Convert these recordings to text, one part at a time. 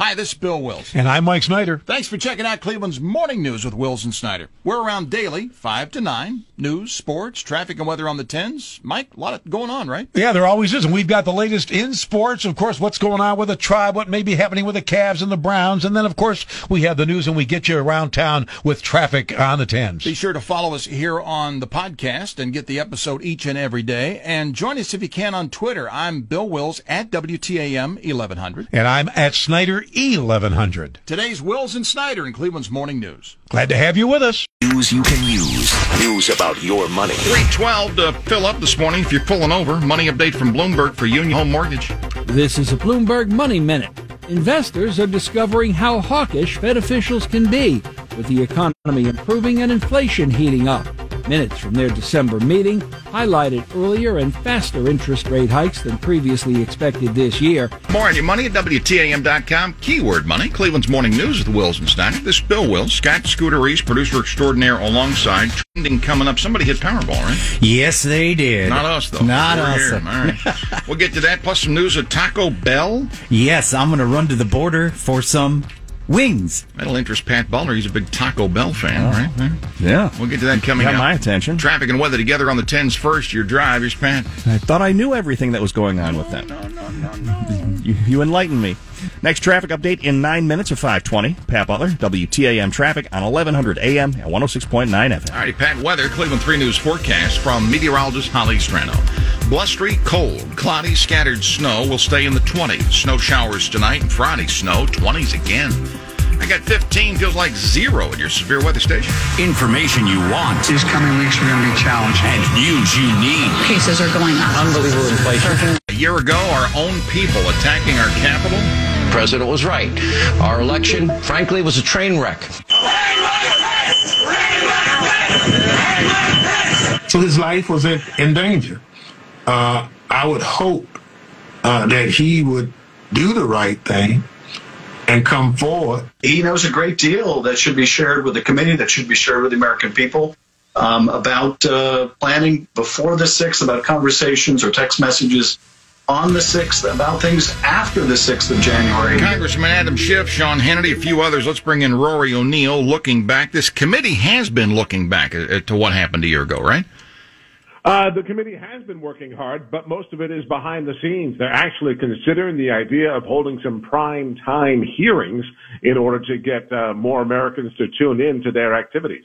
Hi, this is Bill Wills. And I'm Mike Snyder. Thanks for checking out Cleveland's Morning News with Wills and Snyder. We're around daily, 5 to 9. News, sports, traffic, and weather on the 10s. Mike, a lot going on, right? Yeah, there always is. And we've got the latest in sports. Of course, what's going on with the Tribe, what may be happening with the Cavs and the Browns. And then, of course, we have the news and we get you around town with traffic on the 10s. Be sure to follow us here on the podcast and get the episode each and every day. And join us if you can on Twitter. I'm Bill Wills at WTAM 1100. And I'm at Snyder E1100. Today's Wills and Snyder in Cleveland's Morning News. Glad to have you with us. News you can use. News about your money. 312 to fill up this morning if you're pulling over. Money update from Bloomberg for Union Home Mortgage. This is a Bloomberg Money Minute. Investors are discovering how hawkish Fed officials can be, with the economy improving and inflation heating up. Minutes from their December meeting highlighted earlier and faster interest rate hikes than previously expected this year. More on your money at WTAM.com. Keyword money. Cleveland's Morning News with Wills and Snyder. This is Bill Wills, Scott Scooter Reese, producer extraordinaire alongside. Trending coming up. Somebody hit Powerball, right? Yes, they did. Not us, though. Not We're us. Here. All right. We'll get to that, plus some news at Taco Bell. Yes, I'm going to run to the border for some wings. That'll interest Pat Butler. He's a big Taco Bell fan, right? Yeah. We'll get to that coming up. Got my attention. Traffic and weather together on the 10s first. Your drive. Here's Pat. I thought I knew everything that was going on with them. No. You enlightened me. Next traffic update in 9 minutes of 5:20. Pat Butler, WTAM traffic on 1100 AM and 106.9 FM. All right, Pat, weather. Cleveland 3 News forecast from meteorologist Holly Strano. Blustery, cold, cloudy, scattered snow will stay in the 20s. Snow showers tonight and Friday snow, 20s again. I got 15, feels like 0 at your severe weather station. Information you want. These coming weeks are going to be challenging. And news you need. Cases are going up. Unbelievable inflation. A year ago, our own people attacking our capital. The president was right. Our election, frankly, was a train wreck. So his life was in danger. I would hope that he would do the right thing and come forward. He knows a great deal that should be shared with the committee, that should be shared with the American people, about planning before the 6th, about conversations or text messages on the 6th, about things after the 6th of January. Congressman Adam Schiff, Sean Hannity, a few others. Let's bring in Rory O'Neill. Looking back, this committee has been looking back to what happened a year ago, right? The committee has been working hard, but most of it is behind the scenes. They're actually considering the idea of holding some prime time hearings in order to get more Americans to tune in to their activities.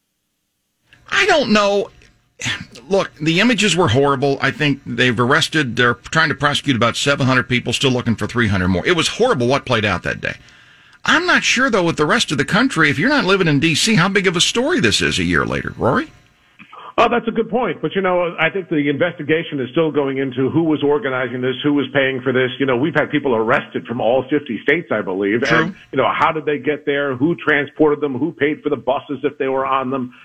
I don't know. Look, the images were horrible. I think they're trying to prosecute about 700 people, still looking for 300 more. It was horrible what played out that day. I'm not sure, though, with the rest of the country, if you're not living in D.C., how big of a story this is a year later. Rory? Oh, that's a good point. But, I think the investigation is still going into who was organizing this, who was paying for this. We've had people arrested from all 50 states, I believe. True. And, how did they get there? Who transported them? Who paid for the buses if they were on them?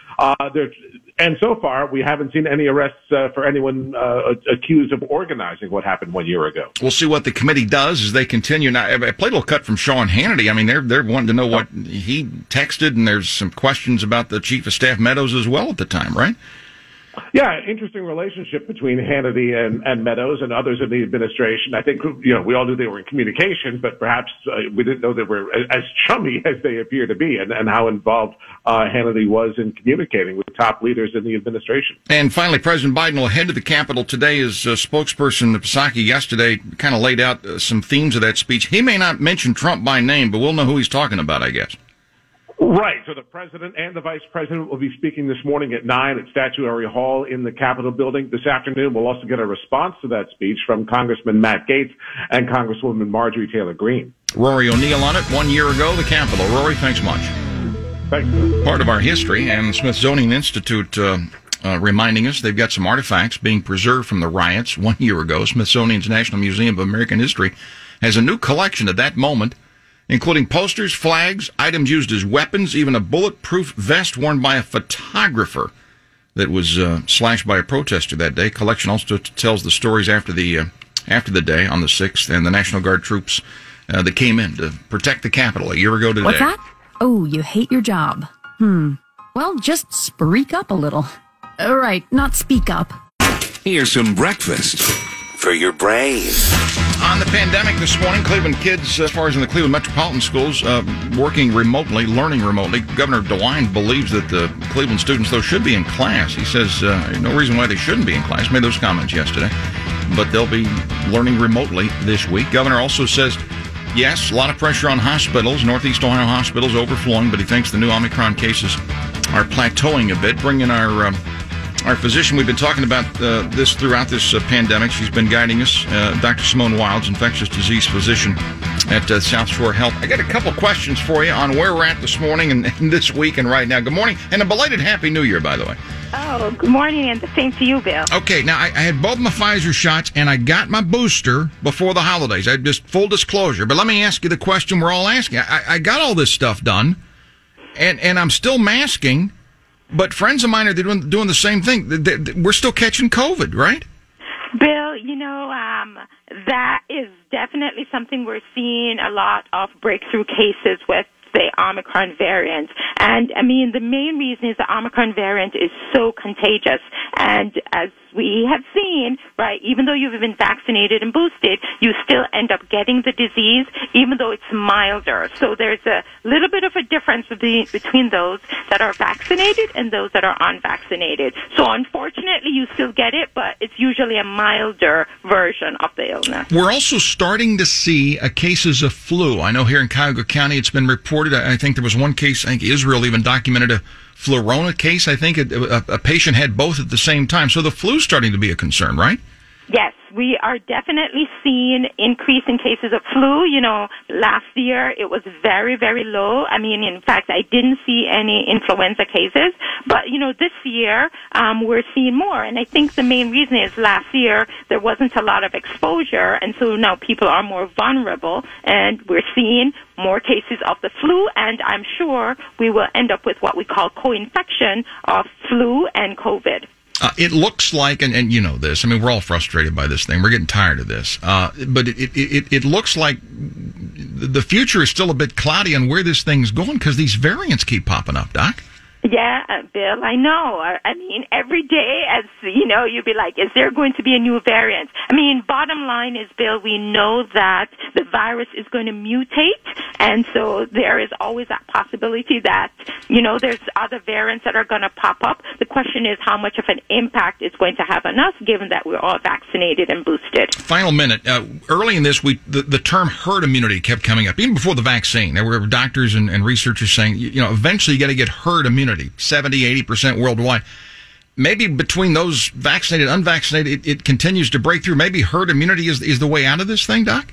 And so far, we haven't seen any arrests for anyone accused of organizing what happened 1 year ago. We'll see what the committee does as they continue. Now, I played a little cut from Sean Hannity. I mean, they're wanting to know what he texted, and there's some questions about the Chief of Staff Meadows as well at the time, right? Yeah, interesting relationship between Hannity and Meadows and others in the administration. I think, we all knew they were in communication, but perhaps we didn't know they were as chummy as they appear to be, and how involved Hannity was in communicating with top leaders in the administration. And finally, President Biden will head to the Capitol today. His spokesperson, Psaki, yesterday kind of laid out some themes of that speech. He may not mention Trump by name, but we'll know who he's talking about, I guess. Right. So the president and the vice president will be speaking this morning at 9 at Statuary Hall in the Capitol building. This afternoon, we'll also get a response to that speech from Congressman Matt Gaetz and Congresswoman Marjorie Taylor Greene. Rory O'Neill on it 1 year ago, the Capitol. Rory, thanks much. Thanks. Part of our history, and the Smithsonian Institute reminding us they've got some artifacts being preserved from the riots 1 year ago. Smithsonian's National Museum of American History has a new collection at that moment, including posters, flags, items used as weapons, even a bulletproof vest worn by a photographer that was slashed by a protester that day. Collection also tells the stories after the day on the 6th and the National Guard troops that came in to protect the Capitol a year ago today. What's that? Oh, you hate your job. Well, just speak up a little. Right, not speak up. Here's some breakfast for your brain. On the pandemic this morning, Cleveland kids, as far as in the Cleveland metropolitan schools, working remotely, learning remotely. Governor DeWine believes that the Cleveland students, though, should be in class. He says no reason why they shouldn't be in class. Made those comments yesterday. But they'll be learning remotely this week. Governor also says, yes, a lot of pressure on hospitals. Northeast Ohio hospitals overflowing, but he thinks the new Omicron cases are plateauing a bit. Bringing our physician, we've been talking about this throughout this pandemic. She's been guiding us, Dr. Simone Wilds, infectious disease physician at South Shore Health. I got a couple questions for you on where we're at this morning and this week and right now. Good morning, and a belated Happy New Year, by the way. Oh, good morning, and the same to you, Bill. Okay, now I had both my Pfizer shots, and I got my booster before the holidays. I just full disclosure. But let me ask you the question we're all asking. I got all this stuff done, and I'm still masking. But friends of mine are doing the same thing. We're still catching COVID, right? Bill, that is definitely something we're seeing a lot of breakthrough cases with the Omicron variant. And, the main reason is the Omicron variant is so contagious. And as we have seen, right, even though you've been vaccinated and boosted, you still end up getting the disease, even though it's milder. So there's a little bit of a difference between those that are vaccinated and those that are unvaccinated. So unfortunately, you still get it, but it's usually a milder version of the illness. We're also starting to see cases of flu. I know here in Cuyahoga County, it's been reported. I think there was one case, I think Israel even documented a Flurona case. I think a patient had both at the same time. So the flu's starting to be a concern, right? Yes, we are definitely seeing increase in cases of flu. Last year it was very, very low. In fact, I didn't see any influenza cases. But, this year we're seeing more. And I think the main reason is last year there wasn't a lot of exposure. And so now people are more vulnerable. And we're seeing more cases of the flu. And I'm sure we will end up with what we call co-infection of flu and COVID. It looks like, and you know this, we're all frustrated by this thing. We're getting tired of this. But it looks like the future is still a bit cloudy on where this thing's going because these variants keep popping up, Doc. Yeah, Bill, I know. Every day, as you'd be like, is there going to be a new variant? Bottom line is, Bill, we know that the virus is going to mutate, and so there is always that possibility that, there's other variants that are going to pop up. The question is how much of an impact it's going to have on us, given that we're all vaccinated and boosted. Final minute. Early in this week, the term herd immunity kept coming up, even before the vaccine. There were doctors and researchers saying, eventually you got to get herd immunity, 70, 80% worldwide. Maybe between those vaccinated, unvaccinated, it continues to break through. Maybe herd immunity is the way out of this thing, Doc?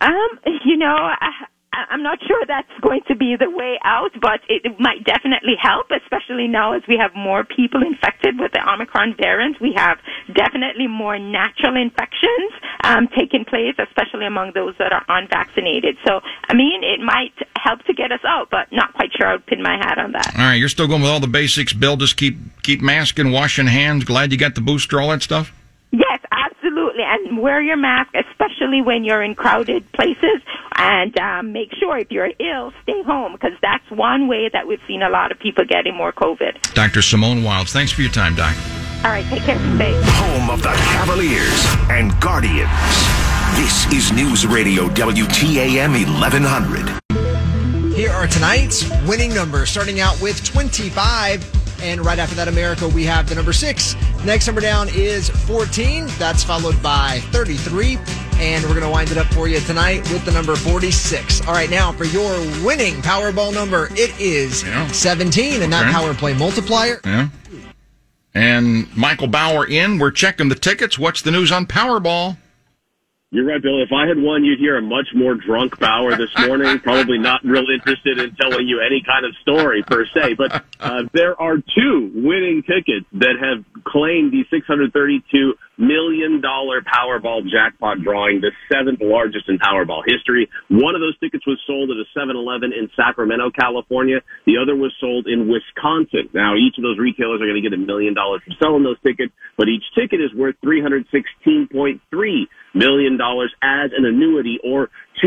I'm not sure that's going to be the way out, but it might definitely help, especially now as we have more people infected with the Omicron variant. We have definitely more natural infections taking place, especially among those that are unvaccinated. So, it might help to get us out, but not quite sure I would pin my hat on that. All right, you're still going with all the basics, Bill. Just keep masking, washing hands. Glad you got the booster, all that stuff? Yes, absolutely. And wear your mask, especially when you're in crowded places. And make sure if you're ill, stay home, because that's one way that we've seen a lot of people getting more COVID. Dr. Simone Wilds, thanks for your time, Doc. All right, take care. Stay. Home of the Cavaliers and Guardians. This is News Radio WTAM 1100. Here are tonight's winning numbers, starting out with 25. And right after that, America, we have the number 6. Next number down is 14. That's followed by 33. And we're going to wind it up for you tonight with the number 46. All right, now for your winning Powerball number, it is 17. And that Power Play multiplier. Yeah. And Michael Bauer in. We're checking the tickets. What's the news on Powerball? You're right, Bill. If I had won, you'd hear a much more drunk Bauer this morning. Probably not real interested in telling you any kind of story per se. But there are 2 winning tickets that have claimed the $632 million Powerball jackpot drawing, the 7th largest in Powerball history. One of those tickets was sold at a 7-Eleven in Sacramento, California. The other was sold in Wisconsin. Now, each of those retailers are going to get $1 million from selling those tickets, but each ticket is worth $316.3 million. as an annuity, or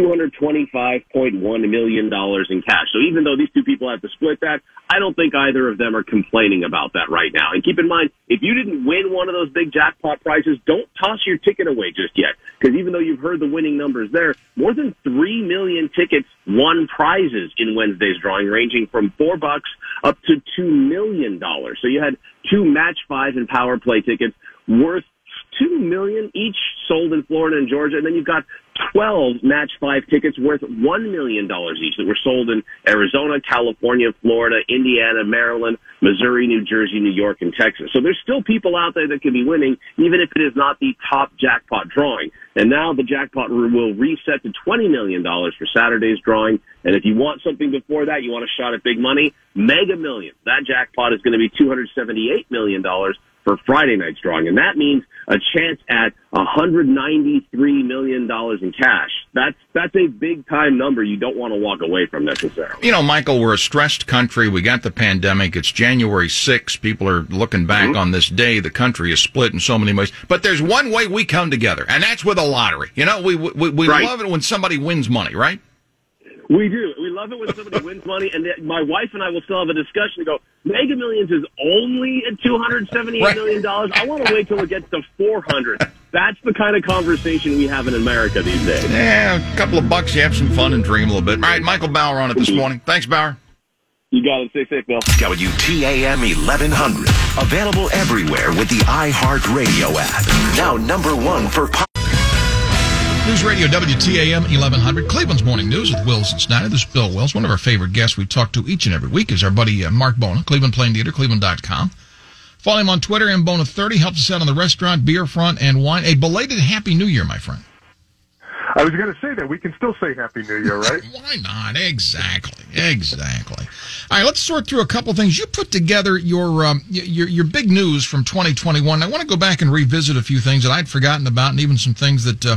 $225.1 million in cash. So even though these two people have to split that, I don't think either of them are complaining about that right now. And keep in mind, if you didn't win one of those big jackpot prizes, don't toss your ticket away just yet. Because even though you've heard the winning numbers there, more than 3 million tickets won prizes in Wednesday's drawing, ranging from $4 up to $2 million. So you had 2 Match 5 and Power Play tickets worth $2 million each sold in Florida and Georgia, and then you've got 12 Match 5 tickets worth $1 million each that were sold in Arizona, California, Florida, Indiana, Maryland, Missouri, New Jersey, New York, and Texas. So there's still people out there that can be winning, even if it is not the top jackpot drawing. And now the jackpot will reset to $20 million for Saturday's drawing. And if you want something before that, you want a shot at big money, Mega Millions. That jackpot is going to be $278 million for Friday night's drawing. And that means a chance at $193 million in cash. That's a big time number you don't want to walk away from necessarily. You know, Michael, we're a stressed country. We got the pandemic. It's January 6th. People are looking back on this day. The country is split in so many ways. But there's one way we come together, and that's with a lottery. You know, we Right. love it when somebody wins money, right? We do. We love it when somebody wins money, and my wife and I will still have a discussion to go, Mega Millions is only at $278 million. I want to wait till it gets to 400. That's the kind of conversation we have in America these days. Yeah, a couple of bucks, you have some fun and dream a little bit. All right, Michael Bauer on it this morning. Thanks, Bauer. You got it. Stay safe, Bill. WTAM 1100. Available everywhere with the iHeartRadio app. Now #1 for pop. News Radio WTAM 1100, Cleveland's Morning News with Will Cincinnati. This is Bill Wills. One of our favorite guests we talk to each and every week is our buddy Mark Bona, Cleveland Plain Dealer, cleveland.com. Follow him on Twitter, mbona30, helps us out on the restaurant, beer front, and wine. A belated Happy New Year, my friend. I was going to say that. We can still say Happy New Year, right? Why not? Exactly. All right, let's sort through a couple things. You put together your big news from 2021. I want to go back and revisit a few things that I'd forgotten about, and even some things that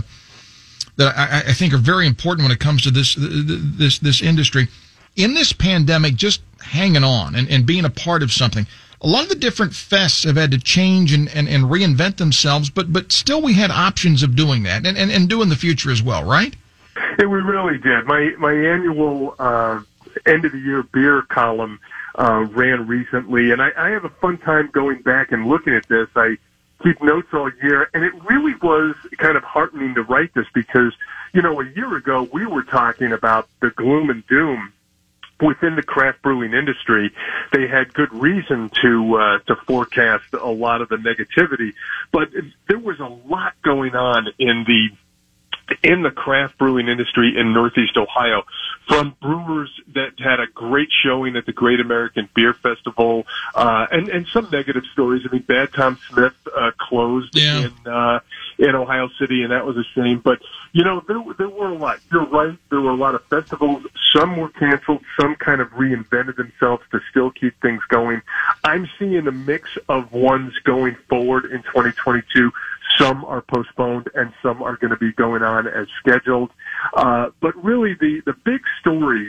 I think are very important when it comes to this industry. In this pandemic, just hanging on and being a part of something, a lot of the different fests have had to change and reinvent themselves, but still we had options of doing that and do in the future as well, right? We really did. My annual end of the year beer column ran recently, and I have a fun time going back and looking at this. I keep notes all year, and it really was kind of heartening to write this because, you know, a year ago we were talking about the gloom and doom within the craft brewing industry. They had good reason to forecast a lot of the negativity, but there was a lot going on in the craft brewing industry in Northeast Ohio, from brewers that had a great showing at the Great American Beer Festival, and some negative stories. I mean, Bad Tom Smith closed in Ohio City, and that was a shame. But, you know, there were a lot. You're right. There were a lot of festivals. Some were canceled. Some kind of reinvented themselves to still keep things going. I'm seeing a mix of ones going forward in 2022. Some are postponed, and some are going to be going on as scheduled. But really, the big stories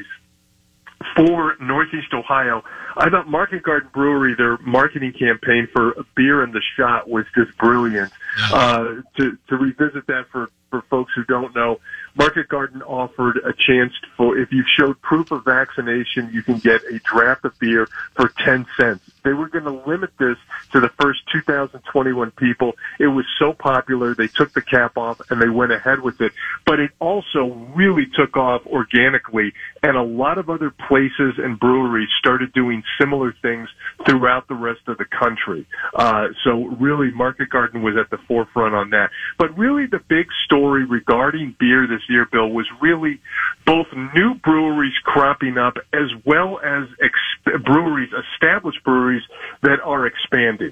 for Northeast Ohio, I thought Market Garden Brewery, their marketing campaign for Beer in the Shot was just brilliant. To revisit that for folks who don't know, Market Garden offered a chance for, if you showed proof of vaccination, you can get a draft of beer for 10 cents. They were going to limit this to the first 2,021 people. It was so popular, they took the cap off and they went ahead with it. But it also really took off organically, and a lot of other places and breweries started doing similar things throughout the rest of the country. So really, Market Garden was at the forefront on that. But really, the big story regarding beer this year, Bill, was really both new breweries cropping up as well as established breweries that are expanding.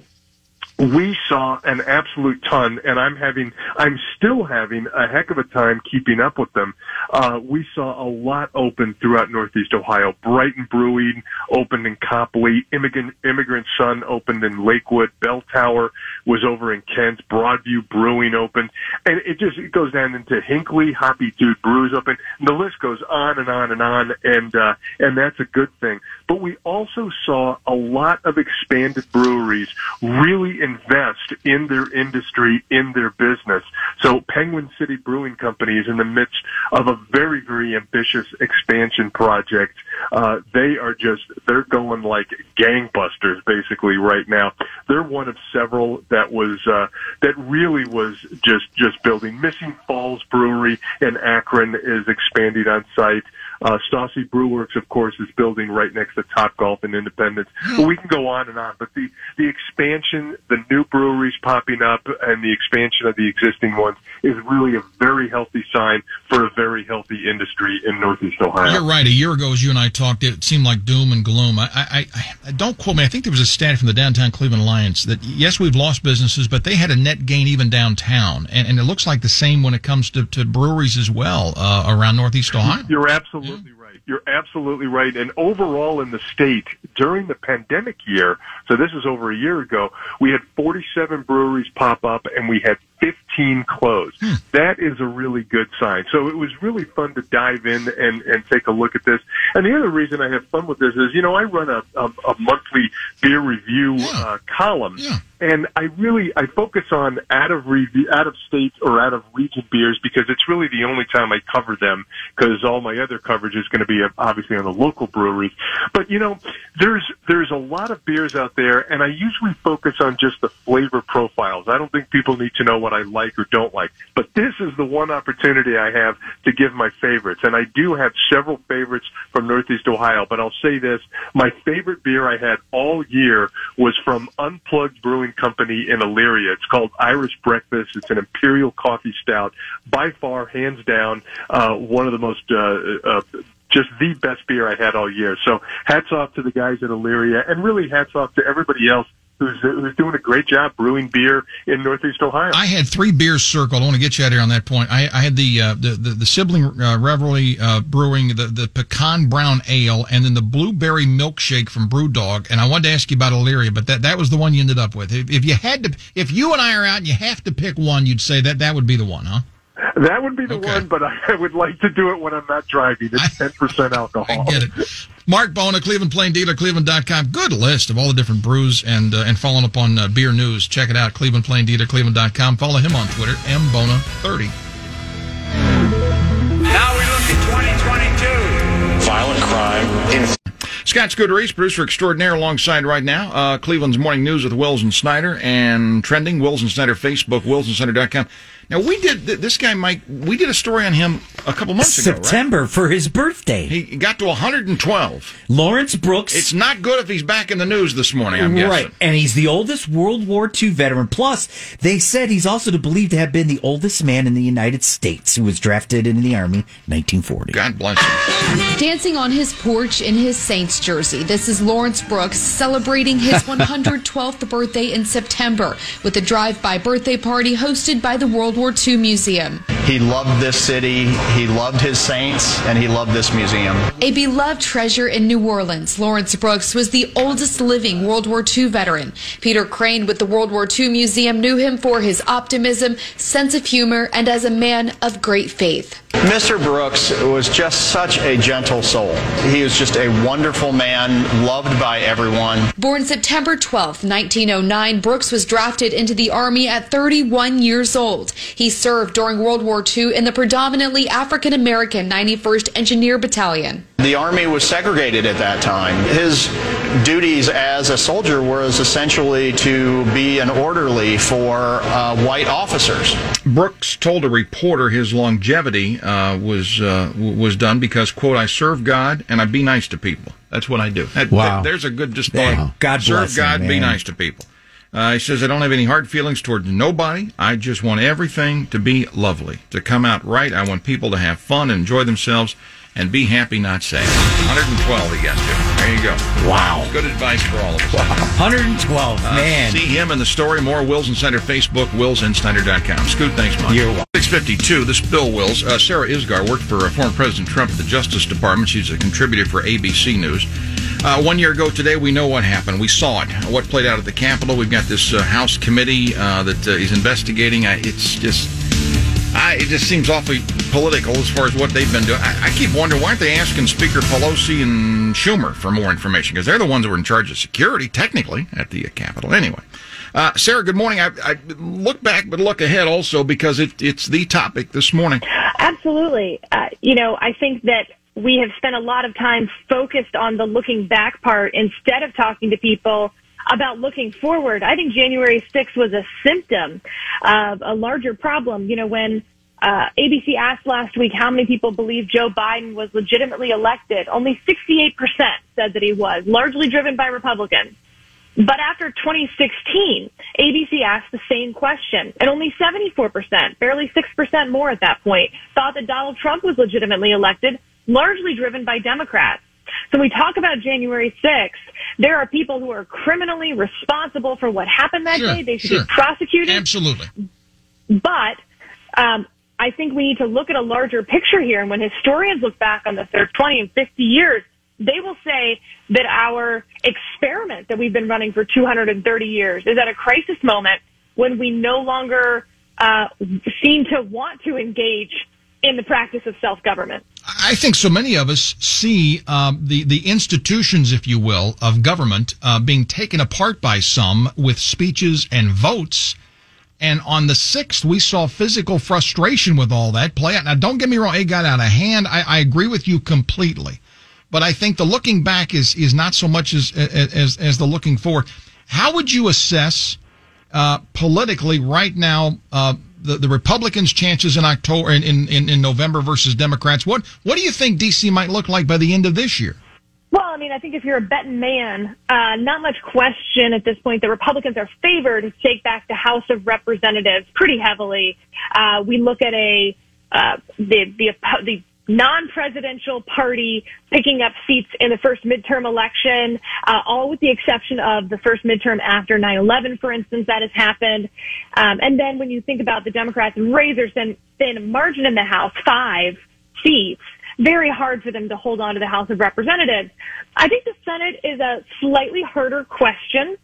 We saw an absolute ton, and I'm still having a heck of a time keeping up with them. We saw a lot open throughout Northeast Ohio. Brighton Brewing opened in Copley. Immigrant Sun opened in Lakewood. Bell Tower was over in Kent. Broadview Brewing opened. And it goes down into Hinckley. Hoppy Dude Brews open. And the list goes on and on and on, and that's a good thing. But we also saw a lot of expanded breweries really invest in their industry, in their business. So Penguin City Brewing Company is in the midst of a very, very ambitious expansion project. They're going like gangbusters basically right now. They're one of several that really was just building. Missing Falls Brewery in Akron is expanding on site. Stassi Brewworks, of course, is building right next to Topgolf and Independence. But we can go on and on. But the expansion, the new breweries popping up, and the expansion of the existing ones is really a very healthy sign for a very healthy industry in Northeast Ohio. You're right. A year ago, as you and I talked, it seemed like doom and gloom. I don't quote me. I think there was a stat from the Downtown Cleveland Alliance that, yes, we've lost businesses, but they had a net gain even downtown. And it looks like the same when it comes to breweries as well around Northeast Ohio. You're absolutely right. You're absolutely right. And overall in the state, during the pandemic year, so this is over a year ago, we had 47 breweries pop up and we had 15 close. That is a really good sign. So it was really fun to dive in and take a look at this. And the other reason I have fun with this is, I run a monthly beer review column. Yeah. And I focus on out of state or out of region beers because it's really the only time I cover them, because all my other coverage is going to be obviously on the local breweries. But there's a lot of beers out there, and I usually focus on just the flavor profiles. I don't think people need to know what I like or don't like, but this is the one opportunity I have to give my favorites. And I do have several favorites from Northeast Ohio, but I'll say this: my favorite beer I had all year was from Unplugged Brewing Company in Elyria. It's called Irish Breakfast. It's an imperial coffee stout. By far, hands down, one of the most just the best beer I had all year. So hats off to the guys at Elyria, and really hats off to everybody else who's doing a great job brewing beer in Northeast Ohio. I had 3 beers circled. I want to get you out here on that point. I had the Sibling Revelry Brewing, the Pecan Brown Ale, and then the Blueberry Milkshake from Brewdog. And I wanted to ask you about Elyria, but that was the one you ended up with. If you and I are out and you have to pick one, you'd say that would be the one, huh? That would be the one, but I would like to do it when I'm not driving. It's 10% alcohol. I get it. Mark Bona, Cleveland Plain Dealer, Cleveland.com. Good list of all the different brews and following up on beer news. Check it out, Cleveland Plain Dealer, Cleveland.com. Follow him on Twitter, mbona30. Now we look at 2022. Violent crime. Scott Scuderice, producer extraordinaire, alongside right now. Cleveland's Morning News with Wills and Snyder, and trending, Wills and Snyder Facebook, willsandsnyder.com. Now, we did a story on him a couple months ago, right? September, for his birthday. He got to 112. Lawrence Brooks. It's not good if he's back in the news this morning, I'm guessing. Right, and he's the oldest World War II veteran. Plus, they said he's also believed to have been the oldest man in the United States who was drafted into the Army in 1940. God bless him. Dancing on his porch in his Saints jersey, this is Lawrence Brooks celebrating his 112th birthday in September with a drive-by birthday party hosted by the World War II Museum. He loved this city, he loved his Saints, and he loved this museum. A beloved treasure in New Orleans, Lawrence Brooks was the oldest living World War II veteran. Peter Crane with the World War II Museum knew him for his optimism, sense of humor, and as a man of great faith. Mr. Brooks was just such a gentle soul. He was just a wonderful man, loved by everyone. Born September 12, 1909, Brooks was drafted into the Army at 31 years old. He served during World War II in the predominantly African-American 91st Engineer Battalion. The Army was segregated at that time. His duties as a soldier was essentially to be an orderly for white officers. Brooks told a reporter his longevity was done because, quote, I serve God and I be nice to people. That's what I do. Wow. There's a good just thought. God bless serve God, him, be nice to people. He says, I don't have any hard feelings toward nobody. I just want everything to be lovely, to come out right. I want people to have fun and enjoy themselves and be happy, not sad. 112 he got to. There you go. Wow. Good advice for all of us. Wow. 112, man. See him in the story. More Wills and Snyder Facebook, willsandsnyder.com. Scoot, thanks much. You're welcome. 652, this Bill Wills. Sarah Isgar worked for former President Trump at the Justice Department. She's a contributor for ABC News. 1 year ago today, we know what happened. We saw it, what played out at the Capitol. We've got this House committee that is investigating. It just seems awfully political as far as what they've been doing. I keep wondering, why aren't they asking Speaker Pelosi and Schumer for more information? Because they're the ones who are in charge of security, technically, at the Capitol. Anyway, Sarah, good morning. I look back, but look ahead also, because it's the topic this morning. Absolutely. I think that we have spent a lot of time focused on the looking back part instead of talking to people about looking forward. I think January 6th was a symptom of a larger problem. When ABC asked last week how many people believe Joe Biden was legitimately elected, only 68% said that he was, largely driven by Republicans. But after 2016, ABC asked the same question, and only 74%, barely 6% more at that point, thought that Donald Trump was legitimately elected, largely driven by Democrats. So when we talk about January 6th, there are people who are criminally responsible for what happened that day. They should be prosecuted. Absolutely. But I think we need to look at a larger picture here. And when historians look back on the 20 and 50 years, they will say that our experiment that we've been running for 230 years is at a crisis moment when we no longer seem to want to engage in the practice of self-government. I think so many of us see the institutions, if you will, of government being taken apart by some with speeches and votes. And on the 6th, we saw physical frustration with all that play out. Now, don't get me wrong, it got out of hand. I agree with you completely. But I think the looking back is not so much as the looking forward. How would you assess politically right now the Republicans' chances in October in November versus Democrats? What do you think D.C. might look like by the end of this year? Well, I think if you're a betting man, not much question at this point. The Republicans are favored to take back the House of Representatives pretty heavily. We look at the non-presidential party picking up seats in the first midterm election, all with the exception of the first midterm after 9/11, for instance, that has happened. And then when you think about the Democrats' razor-thin margin in the House, 5 seats, very hard for them to hold on to the House of Representatives. I think the Senate is a slightly harder question.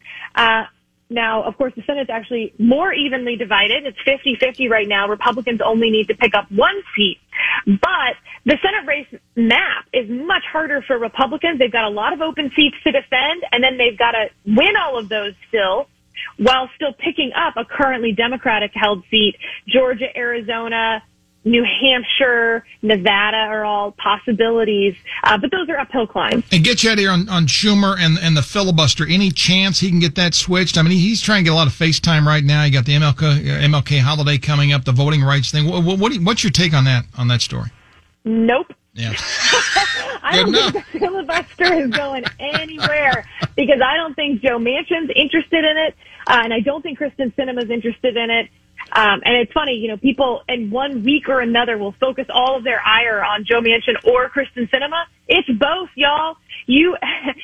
Now, of course, the Senate's actually more evenly divided. It's 50-50 right now. Republicans only need to pick up 1 seat. But the Senate race map is much harder for Republicans. They've got a lot of open seats to defend, and then they've got to win all of those still, while still picking up a currently Democratic-held seat. Georgia, Arizona, New Hampshire, Nevada are all possibilities, but those are uphill climbs. And get you out here on Schumer and the filibuster. Any chance he can get that switched? He's trying to get a lot of FaceTime right now. You got the MLK holiday coming up, the voting rights thing. What's your take on that story? Nope. Yeah. I don't think the filibuster is going anywhere because I don't think Joe Manchin's interested in it, and I don't think Kristen Sinema's interested in it. And it's funny, people in one week or another will focus all of their ire on Joe Manchin or Kristen Sinema. It's both, y'all. You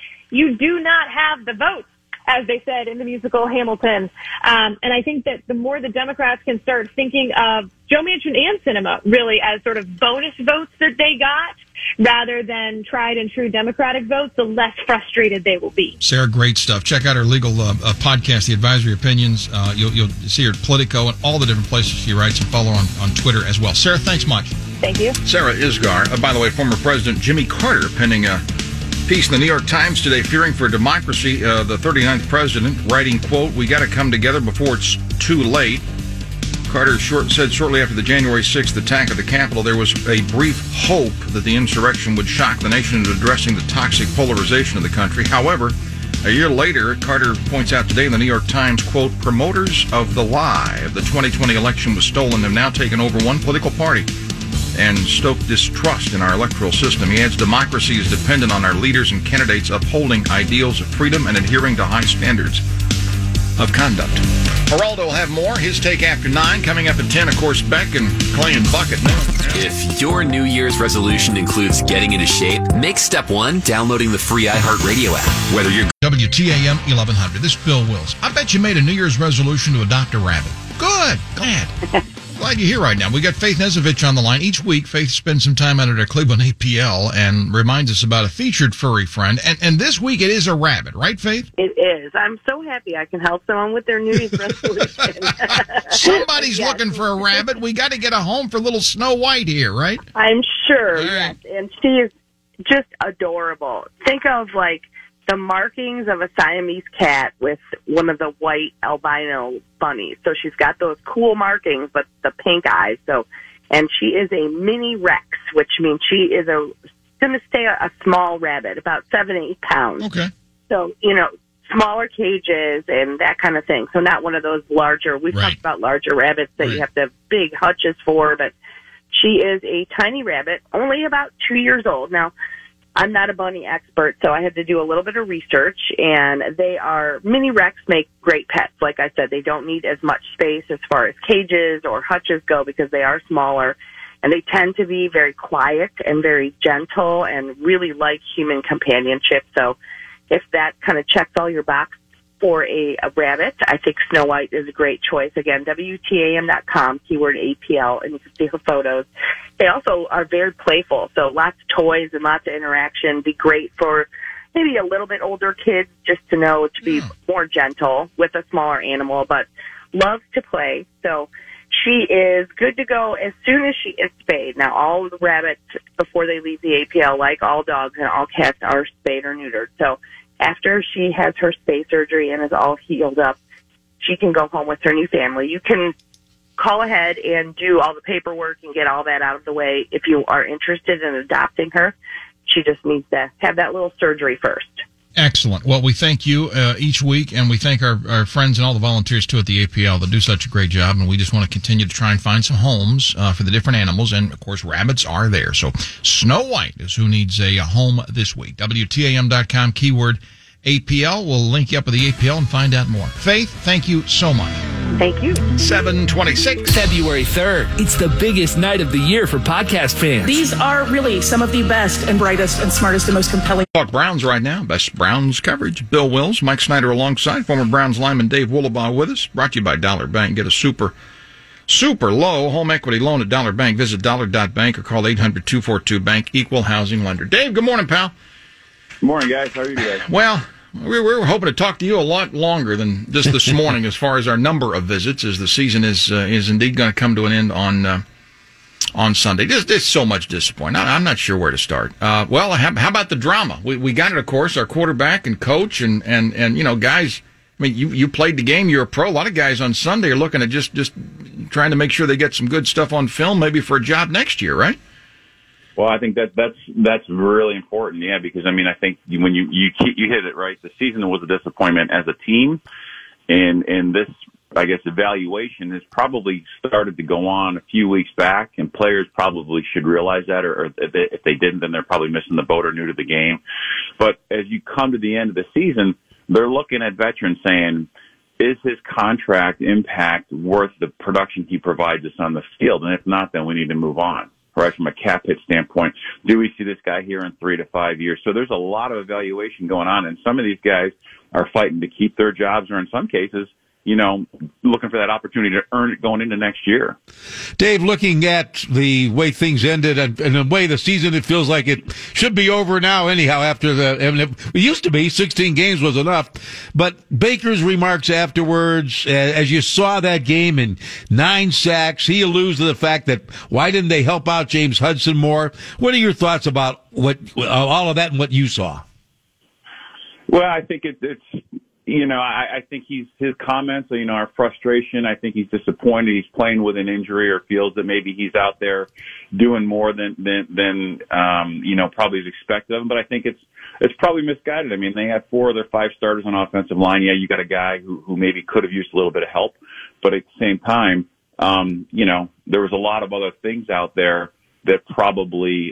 do not have the votes, as they said in the musical Hamilton. And I think that the more the Democrats can start thinking of Joe Manchin and Sinema really as sort of bonus votes that they got, rather than tried and true Democratic votes, the less frustrated they will be. Sarah, great stuff. Check out her legal podcast, The Advisory Opinions. You'll see her at Politico and all the different places she writes, and follow her on Twitter as well. Sarah, thanks much. Thank you. Sarah Isgar. By the way, former President Jimmy Carter penning a piece in the New York Times today, fearing for democracy. The 39th president writing, quote, "We got to come together before it's too late." Carter said shortly after the January 6th attack at the Capitol, there was a brief hope that the insurrection would shock the nation into addressing the toxic polarization of the country. However, a year later, Carter points out today in the New York Times, quote, "Promoters of the lie of the 2020 election was stolen have now taken over one political party and stoked distrust in our electoral system." He adds, "Democracy is dependent on our leaders and candidates upholding ideals of freedom and adhering to high standards of conduct." Geraldo will have more. His take after 9. Coming up at 10, of course, Beck and Clay and Bucket. If your New Year's resolution includes getting into shape, make step 1 downloading the free iHeartRadio app. Whether you're WTAM 1100. This is Bill Wills. I bet you made a New Year's resolution to adopt a rabbit. Good. Glad. glad you're here right now. We got Faith Nezovich on the line. Each week, Faith spends some time out at our Cleveland APL and reminds us about a featured furry friend. And this week, it is a rabbit, right, Faith? It is. I'm so happy I can help someone with their New Year's resolution. Somebody's looking for a rabbit. We got to get a home for little Snow White here, right? I'm sure, right. yes. And she is just adorable. Think of, like, the markings of a Siamese cat with one of the white albino bunnies. So she's got those cool markings, but the pink eyes. And she is a mini Rex, which means she is going to stay a small rabbit, about 7-8 pounds. Okay. So, smaller cages and that kind of thing. So not one of those larger, we've talked about larger rabbits that you have to have big hutches for, but she is a tiny rabbit, only about 2 years old. Now, I'm not a bunny expert, so I had to do a little bit of research, and mini Rex make great pets. Like I said, they don't need as much space as far as cages or hutches go because they are smaller, and they tend to be very quiet and very gentle and really like human companionship. So if that kind of checks all your boxes for a rabbit, I think Snow White is a great choice. Again, WTAM.com, keyword APL, and you can see her photos. They also are very playful, so lots of toys and lots of interaction. Be great for maybe a little bit older kids just to know to be more gentle with a smaller animal, but loves to play. So she is good to go as soon as she is spayed. Now, all the rabbits, before they leave the APL, like all dogs and all cats, are spayed or neutered. So after she has her spay surgery and is all healed up, she can go home with her new family. You can call ahead and do all the paperwork and get all that out of the way if you are interested in adopting her. She just needs to have that little surgery first. Excellent. Well, we thank you each week, and we thank our friends and all the volunteers, too, at the APL that do such a great job, and we just want to continue to try and find some homes for the different animals, and, of course, rabbits are there. So Snow White is who needs a home this week. WTAM.com, keyword APL. We'll link you up with the APL and find out more. Faith, thank you so much. Thank you. 726. February 3rd. It's the biggest night of the year for podcast fans. These are really some of the best and brightest and smartest and most compelling. Talk Browns right now. Best Browns coverage. Bill Wills, Mike Snyder alongside. Former Browns lineman Dave Woolabaugh with us. Brought to you by Dollar Bank. Get a super low home equity loan at Dollar Bank. Visit dollar.bank or call 800-242-BANK. Equal housing lender. Dave, good morning, pal. Good morning, guys. How are you today? Well, we were hoping to talk to you a lot longer than just this morning as far as our number of visits, as the season is indeed going to come to an end on Sunday. There's so much disappointment. I'm not sure where to start. Well, how about the drama? We got it, of course, our quarterback and coach and guys. I mean, you played the game. You're a pro. A lot of guys on Sunday are looking at just trying to make sure they get some good stuff on film, maybe for a job next year, right? Well, I think that's really important, yeah, because I mean, I think when you hit it right, the season was a disappointment as a team, and this, I guess, evaluation has probably started to go on a few weeks back, and players probably should realize that, or if they didn't, then they're probably missing the boat or new to the game. But as you come to the end of the season, they're looking at veterans saying, is his contract impact worth the production he provides us on the field? And if not, then we need to move on. Right, from a cap hit standpoint, do we see this guy here in 3 to 5 years? So there's a lot of evaluation going on, and some of these guys are fighting to keep their jobs, or in some cases, looking for that opportunity to earn it going into next year. Dave, looking at the way things ended and the way the season, it feels like it should be over now anyhow after it used to be 16 games was enough. But Baker's remarks afterwards, as you saw that game and 9 sacks, he alludes to the fact that why didn't they help out James Hudson more? What are your thoughts about all of that and what you saw? Well, I think it's I think his comments, are frustration. I think he's disappointed. He's playing with an injury or feels that maybe he's out there doing more than probably is expected of him. But I think it's probably misguided. I mean, they had 4 of their 5 starters on offensive line. Yeah, you got a guy who maybe could have used a little bit of help, but at the same time, there was a lot of other things out there that probably,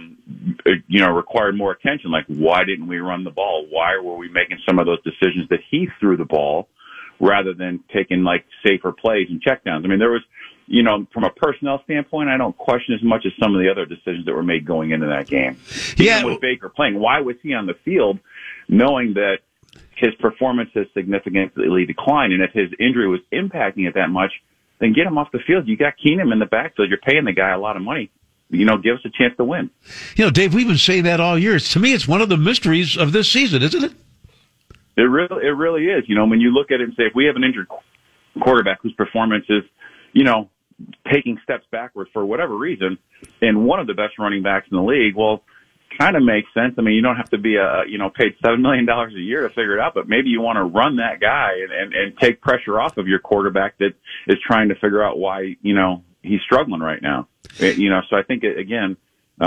required more attention. Like, why didn't we run the ball? Why were we making some of those decisions that he threw the ball rather than taking like safer plays and checkdowns? I mean, there was, from a personnel standpoint, I don't question as much as some of the other decisions that were made going into that game. Yeah. Even with Baker playing, why was he on the field knowing that his performance has significantly declined? And if his injury was impacting it that much, then get him off the field. You got Keenum in the backfield. You're paying the guy a lot of money. Give us a chance to win. Dave, we've been saying that all year. To me, it's one of the mysteries of this season, isn't it? It really is. When you look at it and say, if we have an injured quarterback whose performance is, taking steps backwards for whatever reason, and one of the best running backs in the league, well, kind of makes sense. I mean, you don't have to be paid $7 million a year to figure it out, but maybe you want to run that guy and take pressure off of your quarterback that is trying to figure out why, he's struggling right now. So I think, again,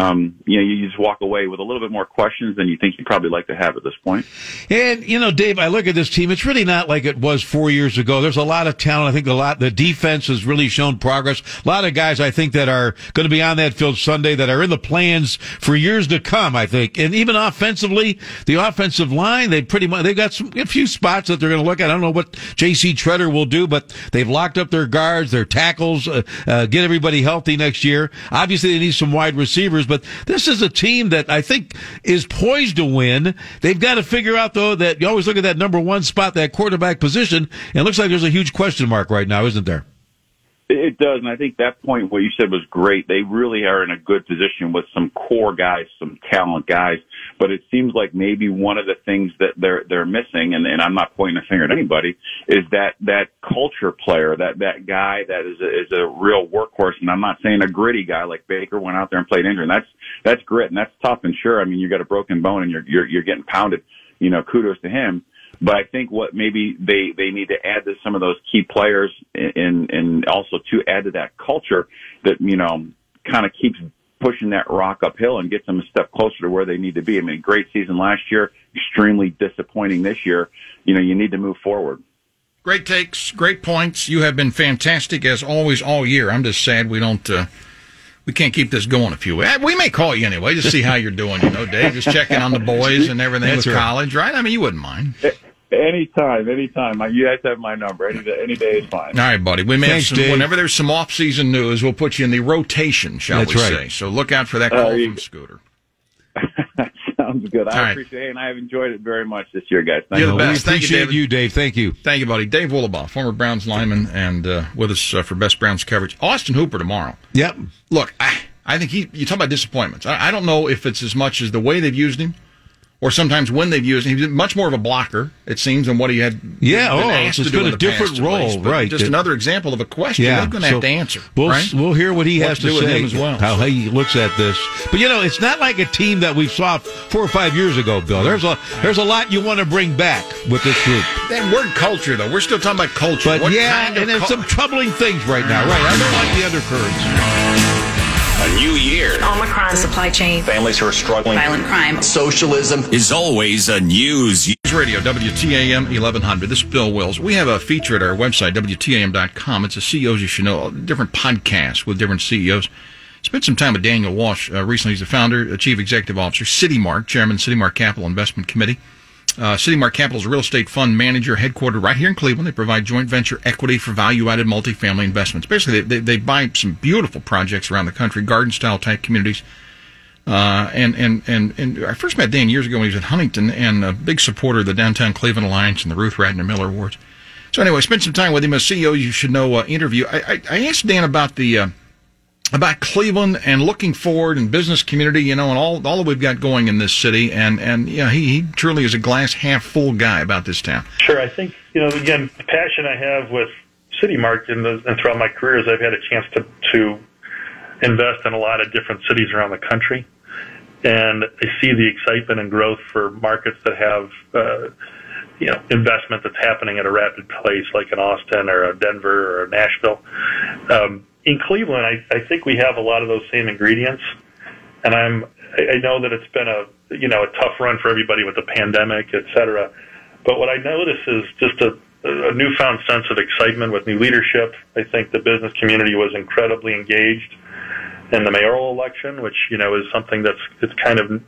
you just walk away with a little bit more questions than you think you'd probably like to have at this point. And, Dave, I look at this team. It's really not like it was 4 years ago. There's a lot of talent. I think the defense has really shown progress. A lot of guys, I think, that are going to be on that field Sunday that are in the plans for years to come, I think. And even offensively, the offensive line, they've got a few spots that they're going to look at. I don't know what J.C. Treader will do, but they've locked up their guards, their tackles, get everybody healthy next year. Obviously, they need some wide receivers. But this is a team that I think is poised to win. They've got to figure out, though, that you always look at that number one spot, that quarterback position, and it looks like there's a huge question mark right now, isn't there? It does, and I think that point, what you said was great. They really are in a good position with some core guys, some talent guys, but it seems like maybe one of the things that they're missing, and I'm not pointing a finger at anybody, is that culture player, that guy that is a real workhorse, and I'm not saying a gritty guy like Baker went out there and played injured, and that's grit, and that's tough, and sure, I mean, you got a broken bone and you're getting pounded, kudos to him. But I think what maybe they need to add to some of those key players and also to add to that culture that, kind of keeps pushing that rock uphill and gets them a step closer to where they need to be. I mean, great season last year, extremely disappointing this year. You need to move forward. Great takes, great points. You have been fantastic as always all year. I'm just sad we can't keep this going a few weeks. We may call you anyway to see how you're doing, Dave. Just checking on the boys and everything with college, right? I mean, you wouldn't mind. Anytime. You guys have my number. Any day is fine. All right, buddy. We may have whenever there's some off-season news, we'll put you in the rotation, shall we say. So look out for that call from Scooter. Sounds good. I appreciate it, and I have enjoyed it very much this year, guys. Thank You're the best. We appreciate you, Dave. Thank you. Thank you, buddy. Dave Woolabaugh, former Browns lineman, and with us for Best Browns coverage. Austin Hooper tomorrow. Yep. Look, I think you talk about disappointments. I don't know if it's as much as the way they've used him, or sometimes when they've used him. He's much more of a blocker, it seems, than what he had asked to do in the different past, role, right? Just another example of a question they're going to have to answer. We'll hear what he has to say, as well. How he looks at this. But it's not like a team that we saw 4 or 5 years ago, Bill. There's a lot you want to bring back with this group. That word culture, though, we're still talking about culture. But and there's some troubling things right now. Right, I don't like the undercurrents. A new year. Omicron, supply chain, Families who are struggling. violent crime, Socialism is always a news. News Radio, WTAM 1100. This is Bill Wills. We have a feature at our website, WTAM.com. It's a CEOs You Should Know, different podcasts with different CEOs. Spent some time with Daniel Walsh recently. He's the founder, chief executive officer, CityMark, chairman, CityMark Capital Investment Committee. CityMark Capital is a real estate fund manager headquartered right here in Cleveland. They provide joint venture equity for value-added multifamily investments. Basically, they buy some beautiful projects around the country, garden-style type communities. And I first met Dan years ago when he was at Huntington, and a big supporter of the Downtown Cleveland Alliance and the Ruth Radner Miller Awards. So anyway, spent some time with him. A CEO You Should Know interview. I asked Dan about about Cleveland and looking forward and business community, and all that we've got going in this city. And he truly is a glass half full guy about this town. Sure. I think, again, the passion I have with CityMark and throughout my career is I've had a chance to invest in a lot of different cities around the country. And I see the excitement and growth for markets that have, investment that's happening at a rapid pace, like in Austin or Denver or Nashville. In Cleveland, I think we have a lot of those same ingredients, and I know that it's been a tough run for everybody with the pandemic, et cetera. But what I notice is just a newfound sense of excitement with new leadership. I think the business community was incredibly engaged in the mayoral election, which is something it's kind of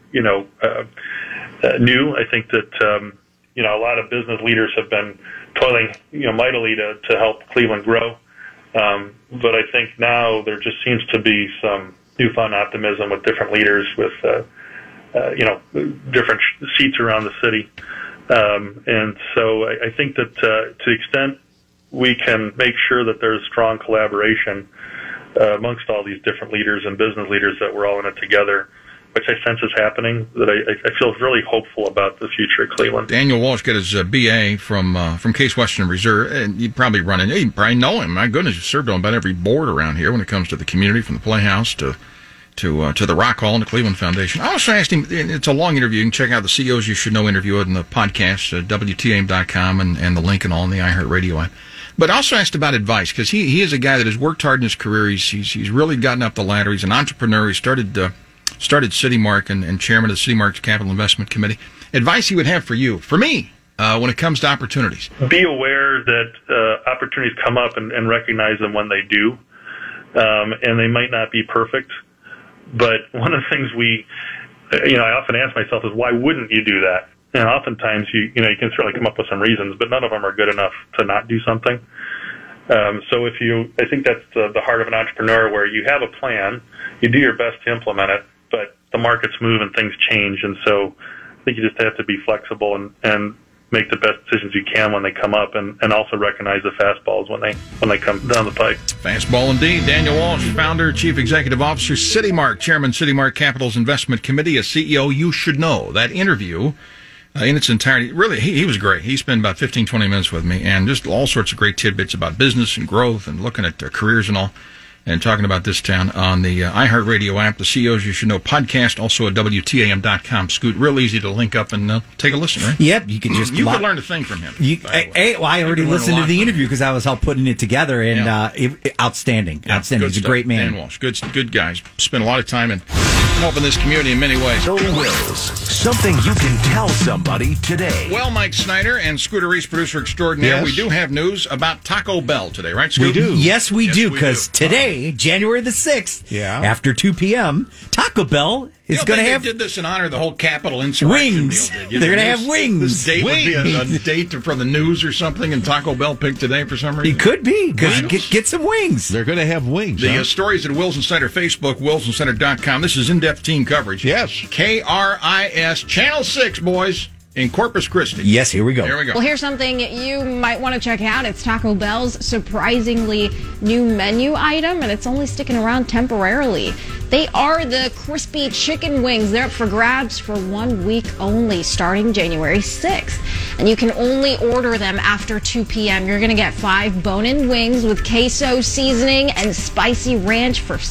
new. I think that a lot of business leaders have been toiling mightily to help Cleveland grow. But I think now there just seems to be some newfound optimism with different leaders, with different seats around the city, and so I think that to the extent we can make sure that there's strong collaboration amongst all these different leaders and business leaders that we're all in it together, which I sense is happening, that I feel really hopeful about the future of Cleveland. Daniel Walsh got his BA from Case Western Reserve, and you probably you probably know him. My goodness, you served on about every board around here when it comes to the community, from the Playhouse to the Rock Hall and the Cleveland Foundation. I also asked him, it's a long interview. You can check out the CEOs You Should Know interview in the podcast, WTAM.com, and the link and all in the iHeartRadio app. But I also asked about advice, because he is a guy that has worked hard in his career. He's really gotten up the ladder. He's an entrepreneur. He started CityMark and chairman of the CityMark Capital Investment Committee. Advice he would have for you, for me, when it comes to opportunities. Be aware that opportunities come up and recognize them when they do. And they might not be perfect. But one of the things I often ask myself is, why wouldn't you do that? And oftentimes you can certainly come up with some reasons, but none of them are good enough to not do something. So I think that's the heart of an entrepreneur, where you have a plan, you do your best to implement it, but the markets move and things change. And so I think you just have to be flexible and make the best decisions you can when they come up, and also recognize the fastballs when they come down the pike. Fastball indeed. Daniel Walsh, founder, chief executive officer, CityMark, chairman, CityMark Capital's investment committee, a CEO you should know. That interview in its entirety, really, he was great. He spent about 15, 20 minutes with me, and just all sorts of great tidbits about business and growth and looking at their careers and all, and talking about this town on the iHeartRadio app, the CEOs You Should Know podcast, also at WTAM.com. Scoot, real easy to link up and take a listen, right? Yep, you can just... You could learn a thing from him. I already listened to the interview because I was helping putting it together, and outstanding. Yeah, outstanding. He's a great man. Dan Walsh, good guys. Spent a lot of time in helping this community in many ways. Bill Wills, something you can tell somebody today. Well, Mike Snyder and Scooter Reese, producer extraordinaire, Yes. we do have news about Taco Bell today, right, Scoot? We do. Yes, we do, because today, January the 6th, after 2 p.m., Taco Bell is going to have... They did this in honor of the whole Capitol insurrection. Wings. They're going to have wings. This date would be a date from the news or something, and Taco Bell picked today for some reason. It could be, because get some wings. They're going to have wings. The stories at Wilson Center Facebook, wilsoncenter.com. This is in-depth team coverage. Yes. KRIS, Channel 6, boys, in Corpus Christi. Yes, here we go. Here we go. Well, here's something you might want to check out. It's Taco Bell's surprisingly new menu item, and it's only sticking around temporarily. They are the crispy chicken wings. They're up for grabs for 1 week only, starting January 6th. And you can only order them after 2 p.m. You're going to get 5 bone-in wings with queso seasoning and spicy ranch for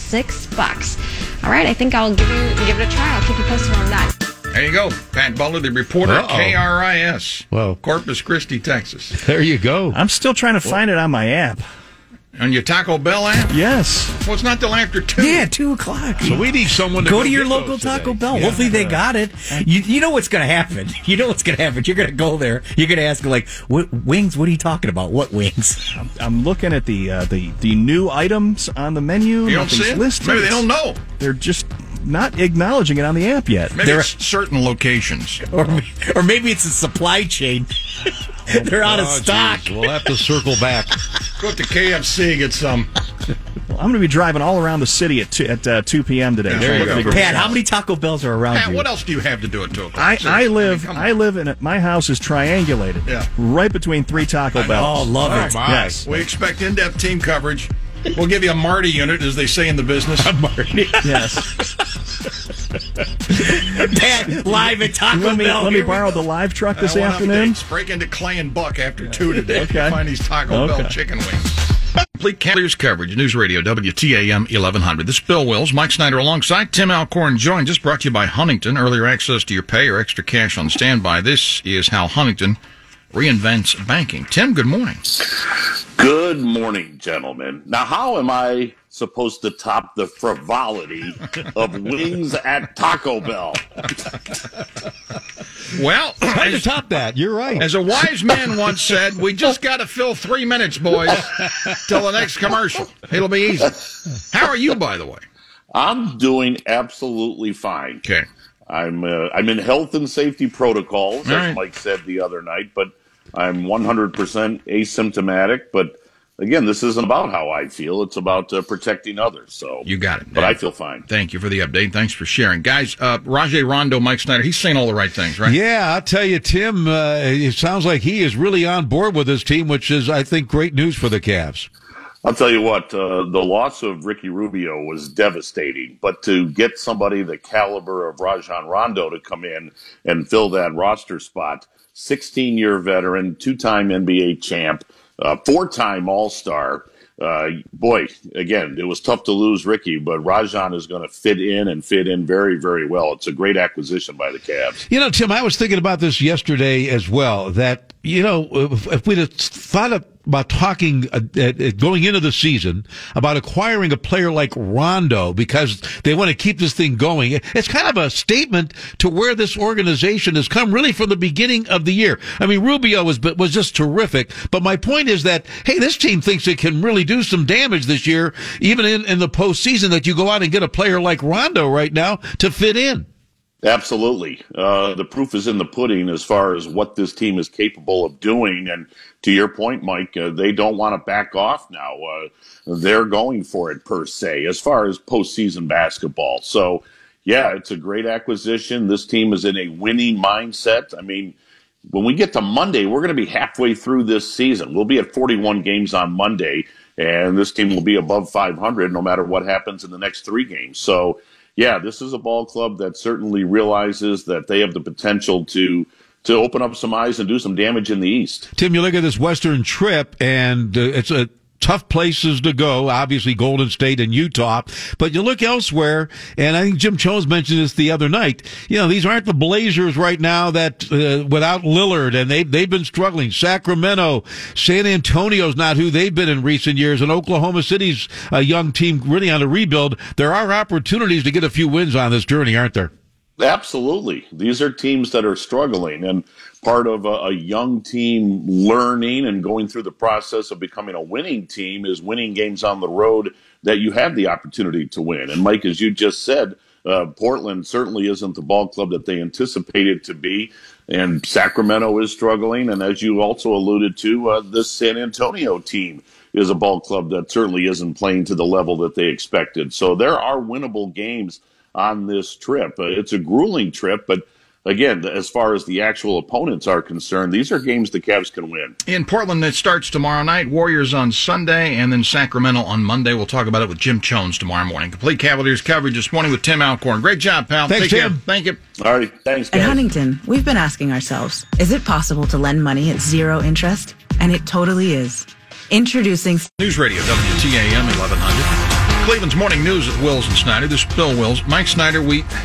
$6. All right, I think I'll give it a try. I'll keep you posted on that. There you go. Pat Butler, the reporter at KRIS. Well, Corpus Christi, Texas. There you go. I'm still trying to find it on my app. On your Taco Bell app? Yes. Well, it's not till after 2. Yeah, 2 o'clock. So we need someone to go to your get local those Taco today. Bell. Yeah. Hopefully they got it. You know what's going to happen. You know what's going to happen. You're going to go there. You're going to ask, like, what wings? What are you talking about? What wings? I'm looking at the new items on the menu. You don't see it? Listed. Maybe they don't know. They're just not acknowledging it on the app yet. Maybe it's certain locations. Or maybe it's a supply chain. They're out of stock. Geez. We'll have to circle back. Go to KFC, get some. Well, I'm going to be driving all around the city at 2 p.m. today. There you go. Pat, how many Taco Bells are around Pat, you? what else do you have to do at 2 o'clock? I live in it. My house is triangulated. Yeah. Right between 3 Taco Bells. Oh, love it. Yes. We expect in-depth team coverage. We'll give you a Marty unit, as they say in the business. A Marty. Yes. Pat, live at Taco Bell. Let me borrow the live truck this afternoon. Break into Clay and Buck after 2 today. Okay. Find these Taco Bell chicken wings. Complete Cavaliers coverage, News Radio, WTAM 1100. This is Bill Wills, Mike Snyder alongside Tim Alcorn joined. Just brought to you by Huntington. Earlier access to your pay or extra cash on standby. This is how Huntington reinvents banking. Tim, good morning. Good morning, gentlemen. Now, how am I supposed to top the frivolity of wings at Taco Bell? Well, hard to top that. You're right. As a wise man once said, we just got to fill 3 minutes, boys, till the next commercial. It'll be easy. How are you, by the way? I'm doing absolutely fine. Okay. I'm in health and safety protocols, as Mike said the other night, but I'm 100% asymptomatic. But again, this isn't about how I feel. It's about protecting others. So you got it. But I feel fine. Thank you for the update. Thanks for sharing. Guys, Rajon Rondo, Mike Snyder, he's saying all the right things, right? Yeah, I'll tell you, Tim, it sounds like he is really on board with this team, which is, I think, great news for the Cavs. I'll tell you what, the loss of Ricky Rubio was devastating, but to get somebody the caliber of Rajon Rondo to come in and fill that roster spot, 16-year veteran, 2-time NBA champ, 4-time All-Star, boy, again, it was tough to lose Ricky, but Rajon is going to fit in very, very well. It's a great acquisition by the Cavs. You know, Tim, I was thinking about this yesterday as well, that, you know, if we'd have thought about talking going into the season about acquiring a player like Rondo because they want to keep this thing going, it's kind of a statement to where this organization has come really from the beginning of the year. I mean, Rubio was just terrific, but my point is that, hey, this team thinks it can really do some damage this year, even in the postseason, that you go out and get a player like Rondo right now to fit in. Absolutely. The proof is in the pudding as far as what this team is capable of doing. And to your point, Mike, they don't want to back off now. They're going for it, per se, as far as postseason basketball. So, yeah, it's a great acquisition. This team is in a winning mindset. I mean, when we get to Monday, we're going to be halfway through this season. We'll be at 41 games on Monday, and this team will be above 500 no matter what happens in the next 3 games. So, yeah, this is a ball club that certainly realizes that they have the potential to open up some eyes and do some damage in the East. Tim, you look at this Western trip, and it's a tough places to go, obviously Golden State and Utah, but you look elsewhere, and I think Jim Jones mentioned this the other night, you know, these aren't the Blazers right now that without Lillard, and they've been struggling. Sacramento, San Antonio's not who they've been in recent years, and Oklahoma City's a young team really on a rebuild. There are opportunities to get a few wins on this journey, aren't there? Absolutely. These are teams that are struggling, and part of a young team learning and going through the process of becoming a winning team is winning games on the road that you have the opportunity to win. And Mike, as you just said, Portland certainly isn't the ball club that they anticipated to be, and Sacramento is struggling. And as you also alluded to, this San Antonio team is a ball club that certainly isn't playing to the level that they expected. So there are winnable games on this trip. It's a grueling trip, but again, as far as the actual opponents are concerned, these are games the Cavs can win. In Portland, it starts tomorrow night, Warriors on Sunday, and then Sacramento on Monday. We'll talk about it with Jim Jones tomorrow morning. Complete Cavaliers coverage this morning with Tim Alcorn. Great job, pal. Thanks, Take Tim. care. Thank you. All right. Thanks, guys. At Huntington, we've been asking ourselves, is it possible to lend money at zero interest? And it totally is. Introducing News Radio, WTAM 1100. Cleveland's Morning News with Wills and Snyder. This is Bill Wills. Mike Snyder,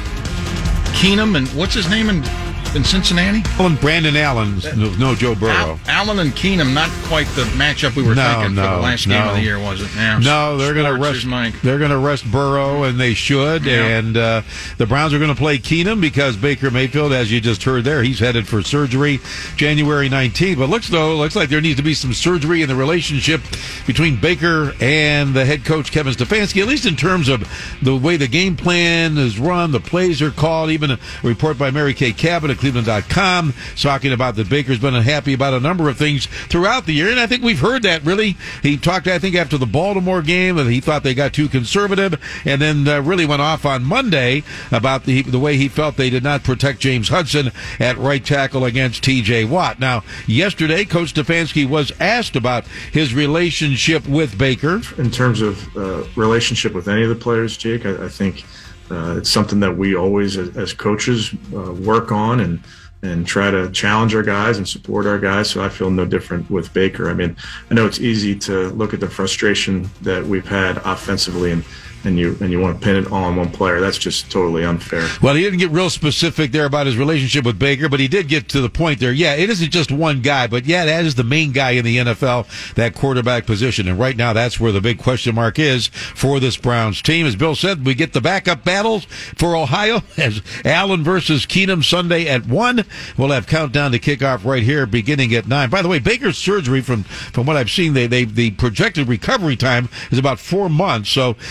Keenum, and what's his name in Cincinnati? Brandon Allen, no Joe Burrow. Allen and Keenum, not quite the matchup we were thinking for the last game of the year, was it? Yeah, no, they're going to rest. They're going to rest Burrow, and they should. Yeah. And the Browns are going to play Keenum because Baker Mayfield, as you just heard there, he's headed for surgery January 19th. But looks like there needs to be some surgery in the relationship between Baker and the head coach Kevin Stefanski, at least in terms of the way the game plan is run, the plays are called. Even a report by Mary Kay Cabot at Cleveland.com talking about that Baker's been unhappy about a number of things throughout the year, and I think we've heard that, really. He talked, I think, after the Baltimore game, that he thought they got too conservative, and then really went off on Monday about the way he felt they did not protect James Hudson at right tackle against T.J. Watt. Now, yesterday, Coach Stefanski was asked about his relationship with Baker. In terms of relationship with any of the players, Jake, I think it's something that we always, as coaches, work on and try to challenge our guys and support our guys. So I feel no different with Baker. I mean, I know it's easy to look at the frustration that we've had offensively and you want to pin it all on one player. That's just totally unfair. Well, he didn't get real specific there about his relationship with Baker, but he did get to the point there. Yeah, it isn't just one guy, but yeah, that is the main guy in the NFL, that quarterback position. And right now, that's where the big question mark is for this Browns team. As Bill said, we get the backup battles for Ohio as Allen versus Keenum Sunday at 1. We'll have countdown to kickoff right here beginning at 9. By the way, Baker's surgery, from what I've seen, the projected recovery time is about 4 months, so he would be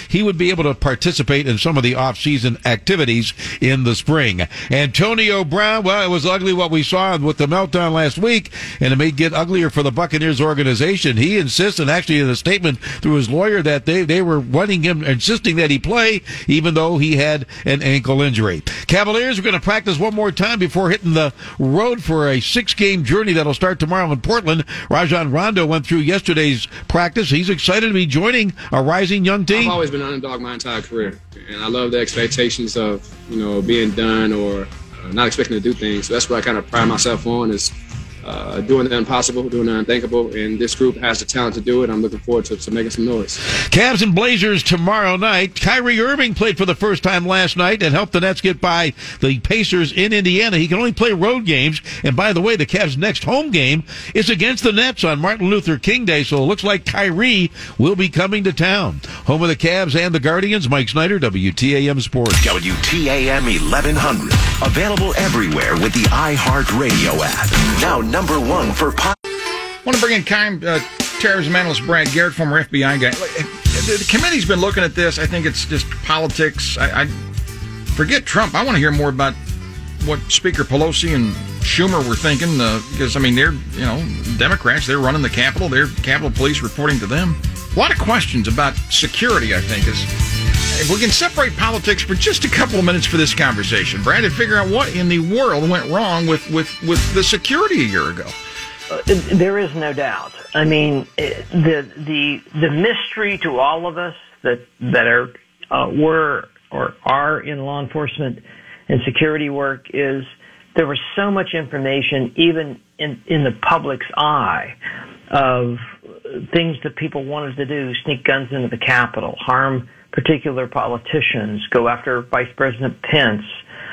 be able to participate in some of the off-season activities in the spring. Antonio Brown, well, it was ugly what we saw with the meltdown last week, and it may get uglier for the Buccaneers organization. He insists, and actually in a statement through his lawyer, that they were wanting him, insisting that he play, even though he had an ankle injury. Cavaliers are going to practice one more time before hitting the road for a 6-game journey that'll start tomorrow in Portland. Rajon Rondo went through yesterday's practice. He's excited to be joining a rising young team. I've always been an underdog my entire career, and I love the expectations of, being done or not expecting to do things. So that's what I kind of pride myself on, is doing the impossible, doing the unthinkable, and this group has the talent to do it. I'm looking forward to making some noise. Cavs and Blazers tomorrow night. Kyrie Irving played for the first time last night and helped the Nets get by the Pacers in Indiana. He can only play road games, and by the way, the Cavs' next home game is against the Nets on Martin Luther King Day, so it looks like Kyrie will be coming to town. Home of the Cavs and the Guardians, Mike Snyder, WTAM Sports. WTAM 1100. Available everywhere with the iHeartRadio app. Now number one for pop. I want to bring in terrorism analyst Brad Garrett, former FBI guy. The committee's been looking at this. I think it's just politics. I forget Trump. I want to hear more about what Speaker Pelosi and Schumer were thinking, because, they're, Democrats, they're running the Capitol. They're Capitol Police reporting to them. A lot of questions about security, I think, if we can separate politics for just a couple of minutes for this conversation, Brad, and figure out what in the world went wrong with the security a year ago. There is no doubt. The mystery to all of us that were or are in law enforcement and security work is there was so much information, even in the public's eye, of things that people wanted to do: sneak guns into the Capitol, harm particular politicians, go after Vice President Pence.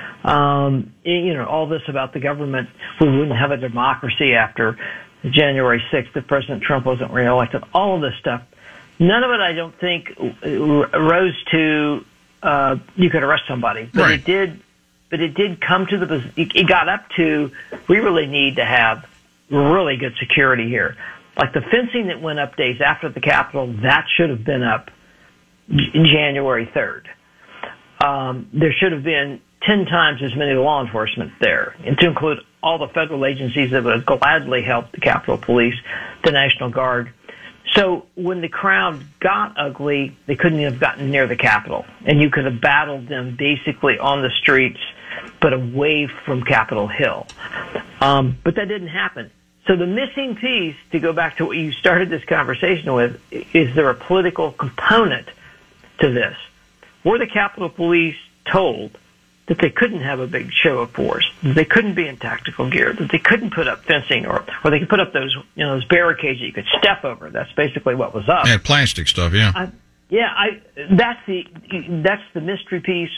All this about the government. We wouldn't have a democracy after January 6th if President Trump wasn't reelected. All of this stuff. None of it, I don't think, rose to you could arrest somebody. But right. It did come to it got up to, we really need to have really good security here. Like the fencing that went up days after the Capitol, that should have been up January 3rd. There should have been 10 times as many law enforcement there, and to include all the federal agencies that would gladly help the Capitol Police, the National Guard. So when the crowd got ugly, they couldn't have gotten near the Capitol, and you could have battled them basically on the streets, but away from Capitol Hill. But that didn't happen. So the missing piece, to go back to what you started this conversation with, is there a political component to this? Were the Capitol Police told that they couldn't have a big show of force, that they couldn't be in tactical gear, that they couldn't put up fencing, or they could put up those barricades that you could step over? That's basically what was up. Yeah, plastic stuff. Yeah. That's the mystery piece.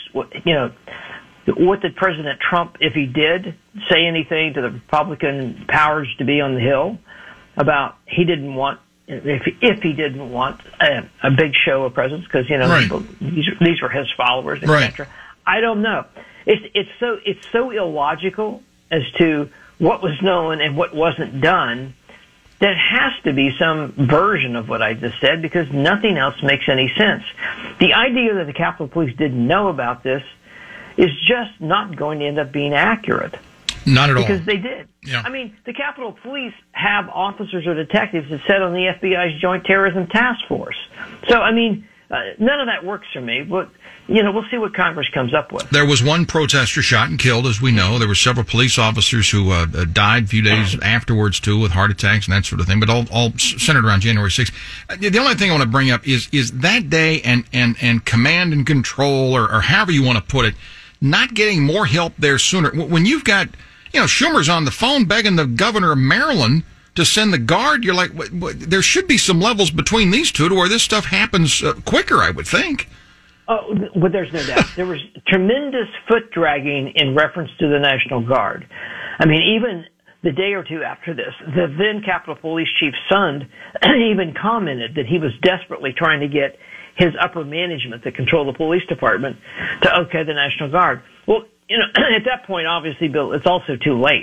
What did President Trump, if he did, say anything to the Republican powers to be on the Hill about he didn't want, if he didn't want a big show of presence, because right. these were his followers, etc. Right. I don't know. It's so illogical as to what was known and what wasn't done. There has to be some version of what I just said, because nothing else makes any sense. The idea that the Capitol Police didn't know about this is just not going to end up being accurate. Not at all. Because they did. Yeah. The Capitol Police have officers or detectives that sit on the FBI's Joint Terrorism Task Force. So, none of that works for me, but, we'll see what Congress comes up with. There was one protester shot and killed, as we know. There were several police officers who died a few days afterwards, too, with heart attacks and that sort of thing, but all centered around January 6th. The only thing I want to bring up is that day and command and control, or however you want to put it, not getting more help there sooner. When you've got, Schumer's on the phone begging the governor of Maryland to send the guard, you're like, there should be some levels between these two to where this stuff happens quicker, I would think. Oh, but there's no doubt. There was tremendous foot dragging in reference to the National Guard. Even the day or two after this, the then Capitol Police Chief Sund even commented that he was desperately trying to get his upper management that control the police department to okay the National Guard. Well, at that point, obviously, Bill, it's also too late.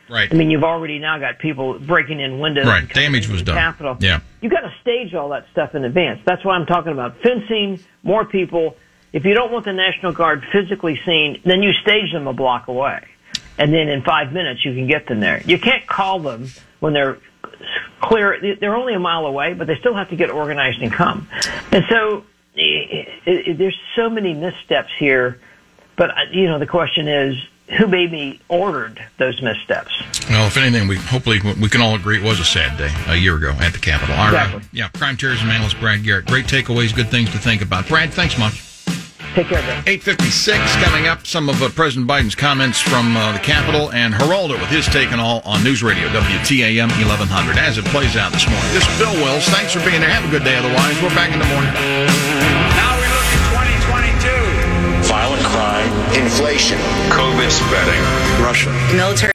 Right. I mean, you've already now got people breaking in windows. Right. And coming Damage into was the done. Capitol. Yeah. You've got to stage all that stuff in advance. That's why I'm talking about fencing, more people. If you don't want the National Guard physically seen, then you stage them a block away. And then in 5 minutes, you can get them there. You can't call them when they're clear. They're only a mile away, but they still have to get organized and come. And so there's so many missteps here. But, the question is, who maybe ordered those missteps? Well, if anything, hopefully we can all agree it was a sad day a year ago at the Capitol. Exactly. Crime, terrorism analyst Brad Garrett. Great takeaways, good things to think about. Brad, thanks much. Take care, Brad. 8:56 coming up. Some of President Biden's comments from the Capitol, and Geraldo with his take and all on News Radio WTAM 1100 as it plays out this morning. This is Bill Wills. Thanks for being there. Have a good day. Otherwise, we're back in the morning. Now we look at 2022. Violent crime, inflation, COVID spreading, Russia. Military